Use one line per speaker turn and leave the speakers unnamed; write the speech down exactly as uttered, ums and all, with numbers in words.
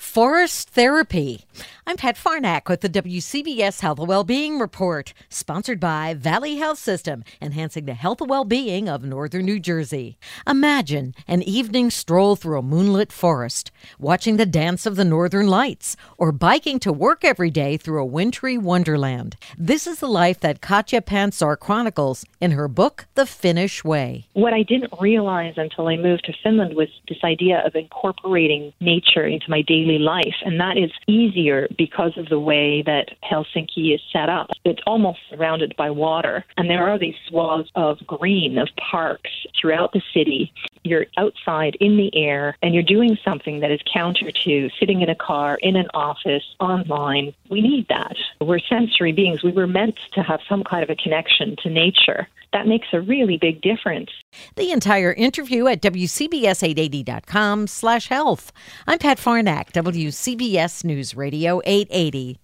Forest therapy. I'm Pat Farnack with the W C B S Health and Wellbeing Report, sponsored by Valley Health System, enhancing the health and well-being of northern New Jersey. Imagine an evening stroll through a moonlit forest, watching the dance of the northern lights, or biking to work every day through a wintry wonderland. This is the life that Katja Pansar chronicles in her book, The Finnish Way.
What I didn't realize until I moved to Finland was this idea of incorporating nature into my daily life, and that is easier because of the way that Helsinki is set up. It's almost surrounded by water, and there are these swaths of green, of parks throughout the city. You're outside in the air, and you're doing something that is counter to sitting in a car, in an office, online. We need that. We're sensory beings. We were meant to have some kind of a connection to nature. That makes a really big difference.
The entire interview at W C B S eight eighty dot com slash health. I'm Pat Farnack, W C B S News Radio eight eighty.